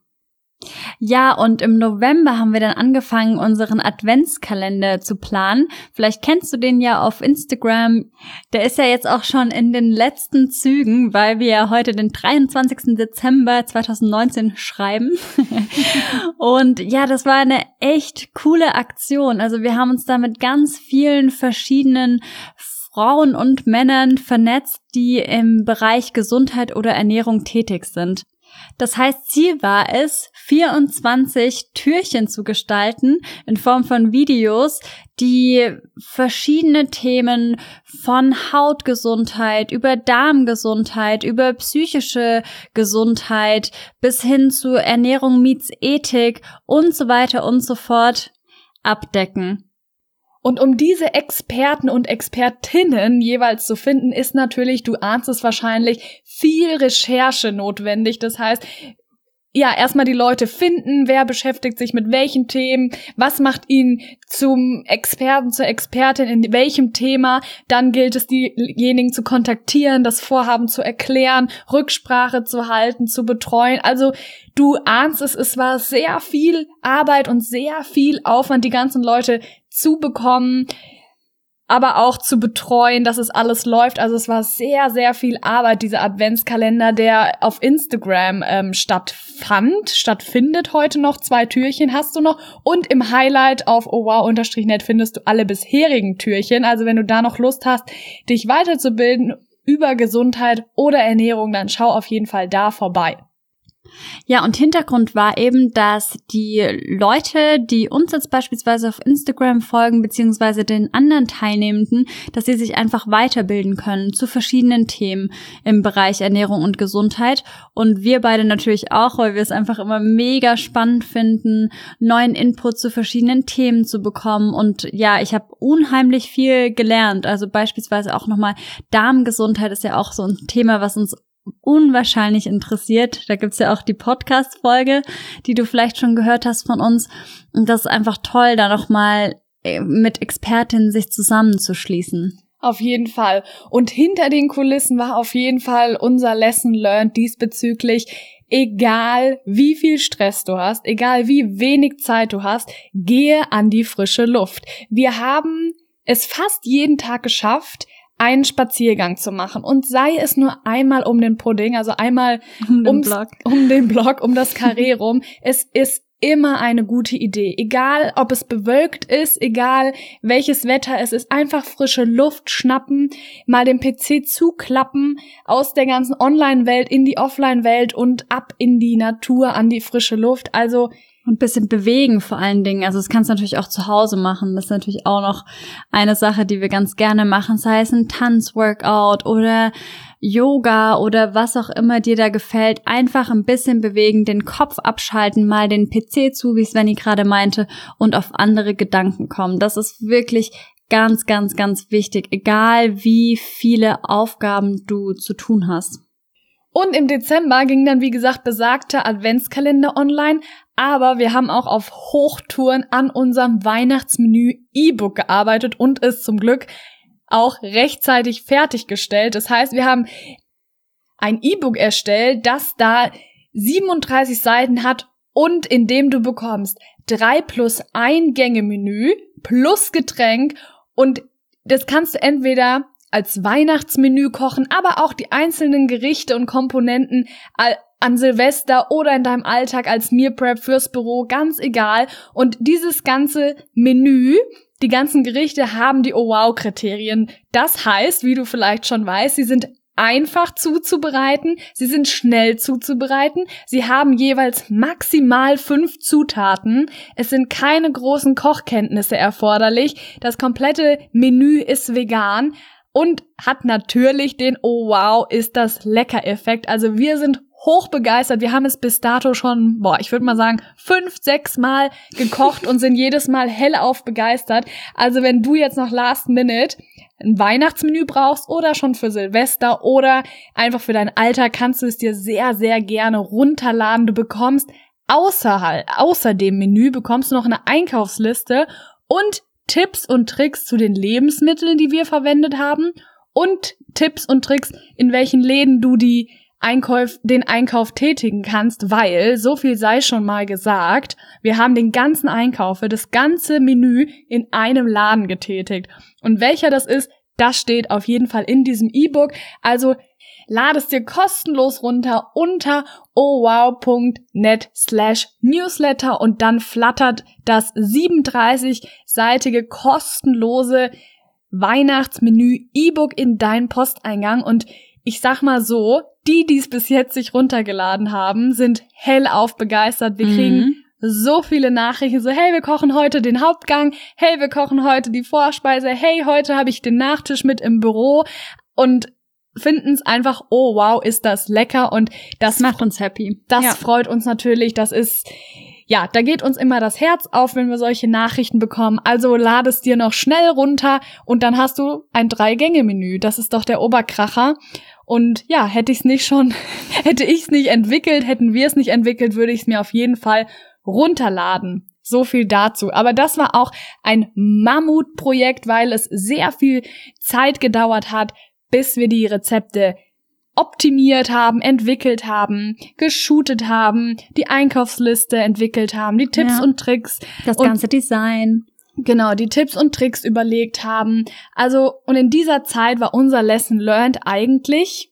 Speaker 1: Ja, und im November haben wir dann angefangen, unseren Adventskalender zu planen. Vielleicht kennst du den ja auf Instagram. Der ist ja jetzt auch schon in den letzten Zügen, weil wir ja heute den dreiundzwanzigsten Dezember zweitausendneunzehn schreiben. Und ja, das war eine echt coole Aktion. Also wir haben uns da mit ganz vielen verschiedenen Frauen und Männern vernetzt, die im Bereich Gesundheit oder Ernährung tätig sind. Das heißt, Ziel war es, vierundzwanzig Türchen zu gestalten in Form von Videos, die verschiedene Themen von Hautgesundheit über Darmgesundheit, über psychische Gesundheit bis hin zu Ernährung meets Ethik und so weiter und so fort abdecken.
Speaker 2: Und um diese Experten und Expertinnen jeweils zu finden, ist natürlich, du ahnst es wahrscheinlich, viel Recherche notwendig. Das heißt, ja, erstmal die Leute finden, wer beschäftigt sich mit welchen Themen, was macht ihn zum Experten, zur Expertin in welchem Thema. Dann gilt es, diejenigen zu kontaktieren, das Vorhaben zu erklären, Rücksprache zu halten, zu betreuen. Also du ahnst es, es war sehr viel Arbeit und sehr viel Aufwand, die ganzen Leute zu bekommen. aber auch zu betreuen, dass es alles läuft. Also es war sehr, sehr viel Arbeit, dieser Adventskalender, der auf Instagram ähm, stattfand, stattfindet heute noch. Zwei Türchen hast du noch. Und im Highlight auf owow-net findest du alle bisherigen Türchen. Also wenn du da noch Lust hast, dich weiterzubilden über Gesundheit oder Ernährung, dann schau auf jeden Fall da vorbei.
Speaker 1: Ja, und Hintergrund war eben, dass die Leute, die uns jetzt beispielsweise auf Instagram folgen, beziehungsweise den anderen Teilnehmenden, dass sie sich einfach weiterbilden können zu verschiedenen Themen im Bereich Ernährung und Gesundheit. Und wir beide natürlich auch, weil wir es einfach immer mega spannend finden, neuen Input zu verschiedenen Themen zu bekommen. Und ja, ich habe unheimlich viel gelernt. Also beispielsweise auch nochmal Darmgesundheit ist ja auch so ein Thema, was uns unwahrscheinlich interessiert. Da gibt's ja auch die Podcast-Folge, die du vielleicht schon gehört hast von uns. Und das ist einfach toll, da nochmal mit Expertinnen sich zusammenzuschließen.
Speaker 2: Auf jeden Fall. Und hinter den Kulissen war auf jeden Fall unser Lesson learned diesbezüglich. Egal wie viel Stress du hast, egal wie wenig Zeit du hast, gehe an die frische Luft. Wir haben es fast jeden Tag geschafft, einen Spaziergang zu machen und sei es nur einmal um den Pudding, also einmal
Speaker 1: um den
Speaker 2: ums,
Speaker 1: Block,
Speaker 2: um den Block, um das Karree rum. Es ist immer eine gute Idee, egal ob es bewölkt ist, egal welches Wetter es ist, einfach frische Luft schnappen, mal den P C zuklappen, aus der ganzen Online-Welt in die Offline-Welt und ab in die Natur, an die frische Luft. Also
Speaker 1: und ein bisschen bewegen vor allen Dingen. Also das kannst du natürlich auch zu Hause machen. Das ist natürlich auch noch eine Sache, die wir ganz gerne machen. Sei es ein Tanzworkout oder Yoga oder was auch immer dir da gefällt. Einfach ein bisschen bewegen, den Kopf abschalten, mal den P C zu, wie Svenny gerade meinte, und auf andere Gedanken kommen. Das ist wirklich ganz, ganz, ganz wichtig. Egal wie viele Aufgaben du zu tun hast.
Speaker 2: Und im Dezember ging dann, wie gesagt, besagter Adventskalender online, aber wir haben auch auf Hochtouren an unserem Weihnachtsmenü E-Book gearbeitet und es zum Glück auch rechtzeitig fertiggestellt. Das heißt, wir haben ein E-Book erstellt, das da siebenunddreißig Seiten hat und in dem du bekommst drei plus ein Gänge-Menü plus Getränk und das kannst du entweder als Weihnachtsmenü kochen, aber auch die einzelnen Gerichte und Komponenten an Silvester oder in deinem Alltag als Meal Prep fürs Büro, ganz egal. Und dieses ganze Menü, die ganzen Gerichte haben die Oh-Wow-Kriterien. Das heißt, wie du vielleicht schon weißt, sie sind einfach zuzubereiten, sie sind schnell zuzubereiten, sie haben jeweils maximal fünf Zutaten, es sind keine großen Kochkenntnisse erforderlich, das komplette Menü ist vegan und hat natürlich den Oh wow, ist das lecker Effekt. Also wir sind hochbegeistert. Wir haben es bis dato schon, boah, ich würde mal sagen, fünf, sechs Mal gekocht und sind jedes Mal hellauf begeistert. Also wenn du jetzt noch last minute ein Weihnachtsmenü brauchst oder schon für Silvester oder einfach für deinen Alltag, kannst du es dir sehr, sehr gerne runterladen. Du bekommst außerhalb, außer dem Menü bekommst du noch eine Einkaufsliste und Tipps und Tricks zu den Lebensmitteln, die wir verwendet haben und Tipps und Tricks, in welchen Läden du die Einkauf, den Einkauf tätigen kannst, weil, so viel sei schon mal gesagt, wir haben den ganzen Einkauf für das ganze Menü in einem Laden getätigt. Und welcher das ist, das steht auf jeden Fall in diesem E-Book. Also lade es dir kostenlos runter unter owow.net slash newsletter und dann flattert das siebenunddreißig-seitige kostenlose Weihnachtsmenü E-Book in deinen Posteingang. Und ich sag mal so, die, die es bis jetzt sich runtergeladen haben, sind hellauf begeistert. Wir kriegen mhm. so viele Nachrichten, so hey, wir kochen heute den Hauptgang, hey, wir kochen heute die Vorspeise, hey, heute habe ich den Nachtisch mit im Büro und finden es einfach, oh wow, ist das lecker und das,
Speaker 1: das macht uns happy.
Speaker 2: Das
Speaker 1: ja.
Speaker 2: freut uns natürlich, das ist, ja, da geht uns immer das Herz auf, wenn wir solche Nachrichten bekommen. Also lade es dir noch schnell runter und dann hast du ein Drei-Gänge-Menü. Das ist doch der Oberkracher. Und ja, hätte ich es nicht schon, hätte ich es nicht entwickelt, hätten wir es nicht entwickelt, würde ich es mir auf jeden Fall runterladen. So viel dazu. Aber das war auch ein Mammutprojekt, weil es sehr viel Zeit gedauert hat, bis wir die Rezepte optimiert haben, entwickelt haben, geshootet haben, die Einkaufsliste entwickelt haben, die Tipps
Speaker 1: ja.
Speaker 2: und Tricks.
Speaker 1: Das
Speaker 2: und
Speaker 1: ganze Design.
Speaker 2: Genau, die Tipps und Tricks überlegt haben. Also, und in dieser Zeit war unser Lesson learned eigentlich,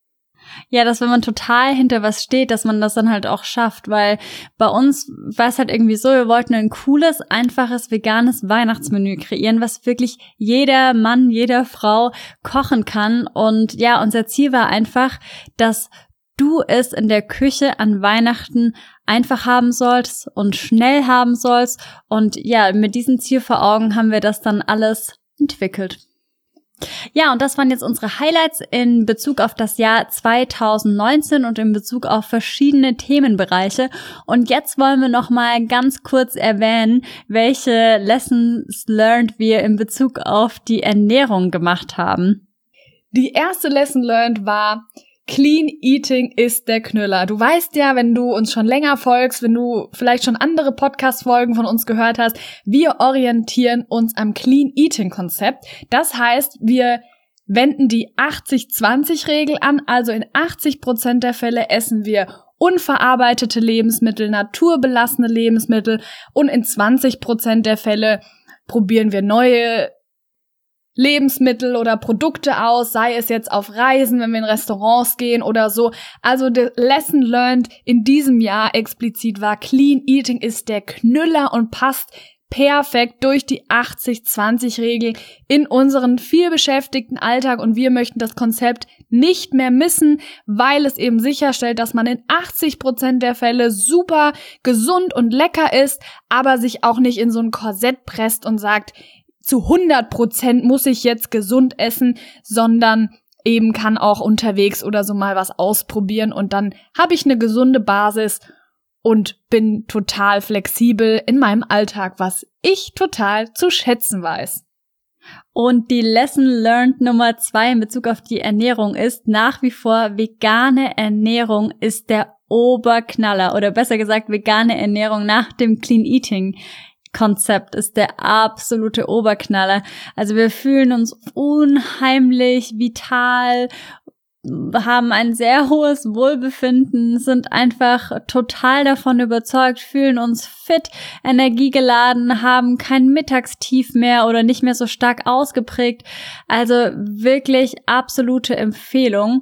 Speaker 1: ja, dass wenn man total hinter was steht, dass man das dann halt auch schafft, weil bei uns war es halt irgendwie so, wir wollten ein cooles, einfaches, veganes Weihnachtsmenü kreieren, was wirklich jeder Mann, jeder Frau kochen kann. Und ja, unser Ziel war einfach, dass du es in der Küche an Weihnachten einfach haben sollst und schnell haben sollst. Und ja, mit diesem Ziel vor Augen haben wir das dann alles entwickelt. Ja, und das waren jetzt unsere Highlights in Bezug auf das Jahr zwanzig neunzehn und in Bezug auf verschiedene Themenbereiche. Und jetzt wollen wir noch mal ganz kurz erwähnen, welche Lessons learned wir in Bezug auf die Ernährung gemacht haben.
Speaker 2: Die erste Lesson learned war: Clean Eating ist der Knüller. Du weißt ja, wenn du uns schon länger folgst, wenn du vielleicht schon andere Podcast-Folgen von uns gehört hast, wir orientieren uns am Clean Eating Konzept. Das heißt, wir wenden die achtzig zwanzig Regel an, also in achtzig Prozent der Fälle essen wir unverarbeitete Lebensmittel, naturbelassene Lebensmittel und in zwanzig Prozent der Fälle probieren wir neue Lebensmittel oder Produkte aus, sei es jetzt auf Reisen, wenn wir in Restaurants gehen oder so. Also the lesson learned in diesem Jahr explizit war: Clean Eating ist der Knüller und passt perfekt durch die achtzig zwanzig Regel in unseren vielbeschäftigten Alltag, und wir möchten das Konzept nicht mehr missen, weil es eben sicherstellt, dass man in achtzig Prozent der Fälle super gesund und lecker ist, aber sich auch nicht in so ein Korsett presst und sagt, zu hundert Prozent muss ich jetzt gesund essen, sondern eben kann auch unterwegs oder so mal was ausprobieren, und dann habe ich eine gesunde Basis und bin total flexibel in meinem Alltag, was ich total zu schätzen weiß.
Speaker 1: Und die Lesson learned Nummer zwei in Bezug auf die Ernährung ist nach wie vor: vegane Ernährung ist der Oberknaller, oder besser gesagt vegane Ernährung nach dem Clean Eating Konzept ist der absolute Oberknaller. Also wir fühlen uns unheimlich vital, haben ein sehr hohes Wohlbefinden, sind einfach total davon überzeugt, fühlen uns fit, energiegeladen, haben kein Mittagstief mehr oder nicht mehr so stark ausgeprägt. Also wirklich absolute Empfehlung.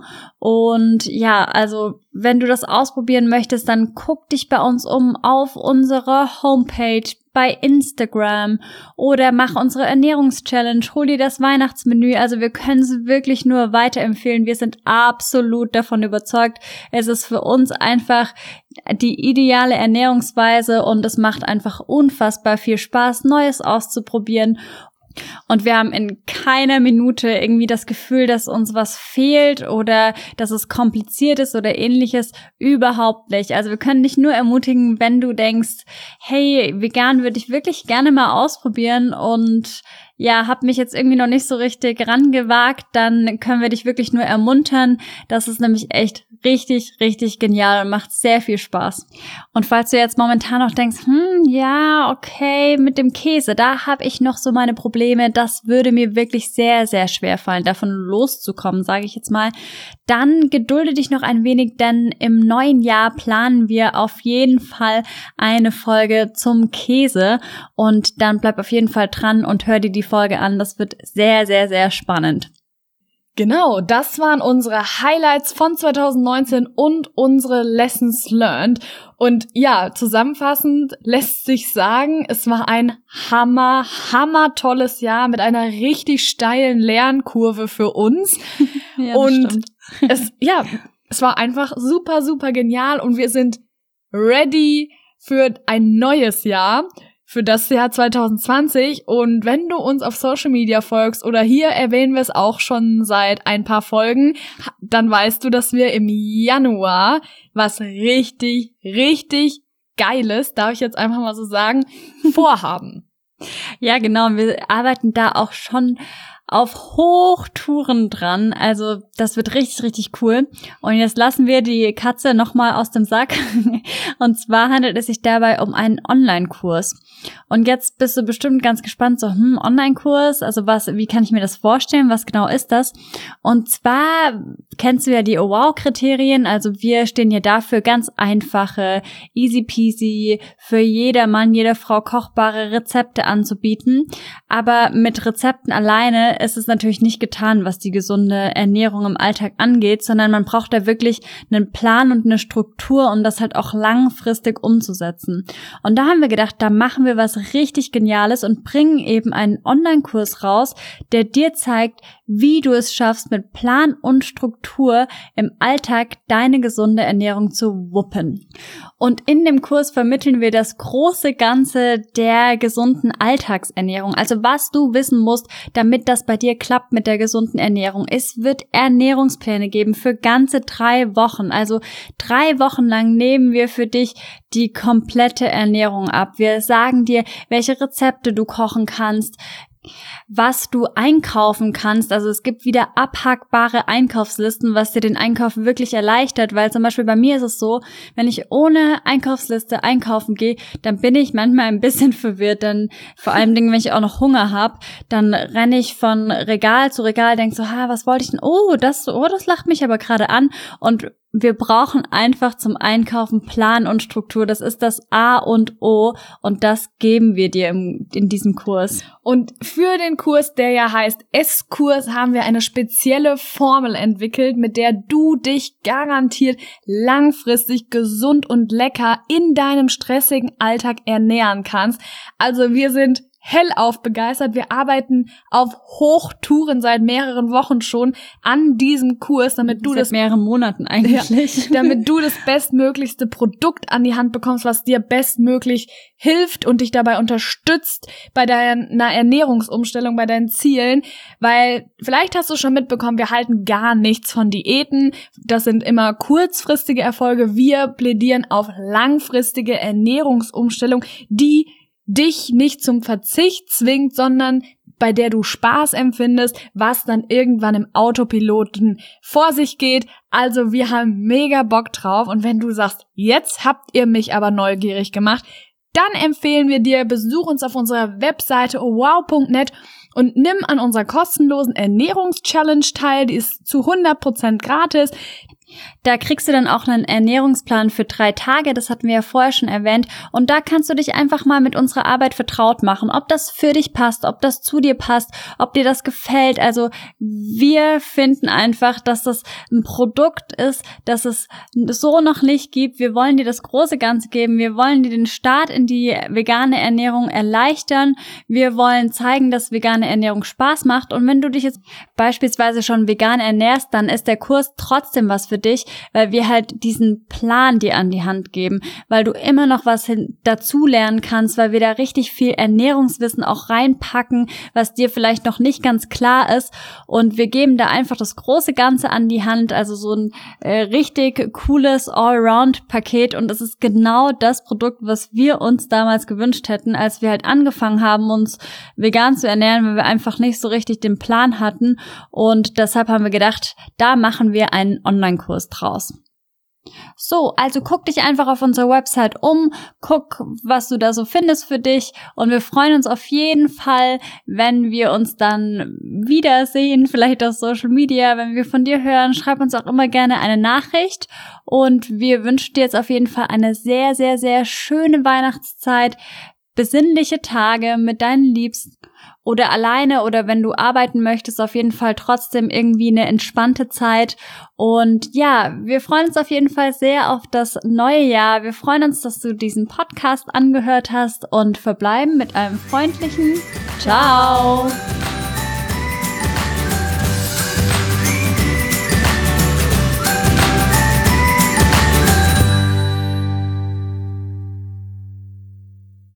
Speaker 1: Und ja, also wenn du das ausprobieren möchtest, dann guck dich bei uns um auf unserer Homepage, bei Instagram, oder mach unsere Ernährungschallenge, hol dir das Weihnachtsmenü. Also wir können es wirklich nur weiterempfehlen. Wir sind absolut davon überzeugt. Es ist für uns einfach die ideale Ernährungsweise und es macht einfach unfassbar viel Spaß, Neues auszuprobieren. Und wir haben in keiner Minute irgendwie das Gefühl, dass uns was fehlt oder dass es kompliziert ist oder ähnliches. Überhaupt nicht. Also wir können dich nur ermutigen, wenn du denkst, hey, vegan würde ich wirklich gerne mal ausprobieren und ja, hab mich jetzt irgendwie noch nicht so richtig rangewagt, dann können wir dich wirklich nur ermuntern. Das ist nämlich echt richtig, richtig genial und macht sehr viel Spaß. Und falls du jetzt momentan noch denkst, hm, ja, okay, mit dem Käse, da habe ich noch so meine Probleme, das würde mir wirklich sehr, sehr schwer fallen, davon loszukommen, sage ich jetzt mal, dann gedulde dich noch ein wenig, denn im neuen Jahr planen wir auf jeden Fall eine Folge zum Käse und dann bleib auf jeden Fall dran und hör dir die Folge an. Das wird sehr, sehr, sehr spannend.
Speaker 2: Genau, das waren unsere Highlights von zwanzig neunzehn und unsere Lessons learned. Und ja, zusammenfassend lässt sich sagen, es war ein hammer, hammer tolles Jahr mit einer richtig steilen Lernkurve für uns.
Speaker 1: Ja,
Speaker 2: und es, ja, es war einfach super, super genial und wir sind ready für ein neues Jahr. Für das Jahr zwanzig zwanzig, und wenn du uns auf Social Media folgst oder hier erwähnen wir es auch schon seit ein paar Folgen, dann weißt du, dass wir im Januar was richtig, richtig Geiles, darf ich jetzt einfach mal so sagen, vorhaben.
Speaker 1: Ja, genau. Wir arbeiten da auch schon auf Hochtouren dran. Also das wird richtig, richtig cool. Und jetzt lassen wir die Katze nochmal aus dem Sack. Und zwar handelt es sich dabei um einen Online-Kurs. Und jetzt bist du bestimmt ganz gespannt, so, hm, Online-Kurs, also was, wie kann ich mir das vorstellen, was genau ist das? Und zwar kennst du ja die O Wow-Kriterien, also wir stehen hier dafür, ganz einfache, easy peasy, für jedermann, jede Frau kochbare Rezepte anzubieten. Aber mit Rezepten alleine ist es natürlich nicht getan, was die gesunde Ernährung im Alltag angeht, sondern man braucht da wirklich einen Plan und eine Struktur, um das halt auch langfristig umzusetzen. Und da haben wir gedacht, da machen wir was richtig Geniales und bringen eben einen Online-Kurs raus, der dir zeigt, wie du es schaffst, mit Plan und Struktur im Alltag deine gesunde Ernährung zu wuppen. Und in dem Kurs vermitteln wir das große Ganze der gesunden Alltagsernährung. Also was du wissen musst, damit das bei dir klappt mit der gesunden Ernährung. Es wird Ernährungspläne geben für ganze drei Wochen. Also drei Wochen lang nehmen wir für dich die komplette Ernährung ab. Wir sagen dir, welche Rezepte du kochen kannst, was du einkaufen kannst. Also es gibt wieder abhackbare Einkaufslisten, was dir den Einkauf wirklich erleichtert, weil zum Beispiel bei mir ist es so, wenn ich ohne Einkaufsliste einkaufen gehe, dann bin ich manchmal ein bisschen verwirrt, dann vor allem Dingen, wenn ich auch noch Hunger habe, dann renne ich von Regal zu Regal, denke so, ha, was wollte ich denn? Oh, das, oh, das lacht mich aber gerade an. Und wir brauchen einfach zum Einkaufen Plan und Struktur. Das ist das A und O und das geben wir dir im, in diesem Kurs.
Speaker 2: Und für den Kurs, der ja heißt S-Kurs, haben wir eine spezielle Formel entwickelt, mit der du dich garantiert langfristig gesund und lecker in deinem stressigen Alltag ernähren kannst. Also wir sind hellauf begeistert. Wir arbeiten auf Hochtouren seit mehreren Wochen schon an diesem Kurs, damit du
Speaker 1: seit
Speaker 2: das
Speaker 1: mehreren Monaten eigentlich,
Speaker 2: ja, damit du das bestmöglichste Produkt an die Hand bekommst, was dir bestmöglich hilft und dich dabei unterstützt bei deiner Ernährungsumstellung, bei deinen Zielen, weil vielleicht hast du schon mitbekommen, wir halten gar nichts von Diäten. Das sind immer kurzfristige Erfolge. Wir plädieren auf langfristige Ernährungsumstellung, die dich nicht zum Verzicht zwingt, sondern bei der du Spaß empfindest, was dann irgendwann im Autopiloten vor sich geht. Also wir haben mega Bock drauf und wenn du sagst, jetzt habt ihr mich aber neugierig gemacht, dann empfehlen wir dir, besuch uns auf unserer Webseite o wow punkt net und nimm an unserer kostenlosen Ernährungs-Challenge teil, die ist zu hundert Prozent gratis.
Speaker 1: Da kriegst du dann auch einen Ernährungsplan für drei Tage, das hatten wir ja vorher schon erwähnt. Und da kannst du dich einfach mal mit unserer Arbeit vertraut machen, ob das für dich passt, ob das zu dir passt, ob dir das gefällt. Also wir finden einfach, dass das ein Produkt ist, das es so noch nicht gibt. Wir wollen dir das große Ganze geben. Wir wollen dir den Start in die vegane Ernährung erleichtern. Wir wollen zeigen, dass vegane Ernährung Spaß macht. Und wenn du dich jetzt beispielsweise schon vegan ernährst, dann ist der Kurs trotzdem was für dich, weil wir halt diesen Plan dir an die Hand geben, weil du immer noch was hin- dazu lernen kannst, weil wir da richtig viel Ernährungswissen auch reinpacken, was dir vielleicht noch nicht ganz klar ist und wir geben da einfach das große Ganze an die Hand, also so ein äh, richtig cooles Allround-Paket und es ist genau das Produkt, was wir uns damals gewünscht hätten, als wir halt angefangen haben, uns vegan zu ernähren, weil wir einfach nicht so richtig den Plan hatten und deshalb haben wir gedacht, da machen wir einen Online-Kurs draus. So, also guck dich einfach auf unserer Website um, guck, was du da so findest für dich und wir freuen uns auf jeden Fall, wenn wir uns dann wiedersehen, vielleicht auf Social Media, wenn wir von dir hören, schreib uns auch immer gerne eine Nachricht und wir wünschen dir jetzt auf jeden Fall eine sehr, sehr, sehr schöne Weihnachtszeit, besinnliche Tage mit deinen Liebsten oder alleine oder wenn du arbeiten möchtest, auf jeden Fall trotzdem irgendwie eine entspannte Zeit. Und ja, wir freuen uns auf jeden Fall sehr auf das neue Jahr. Wir freuen uns, dass du diesen Podcast angehört hast und verbleiben mit einem freundlichen Ciao!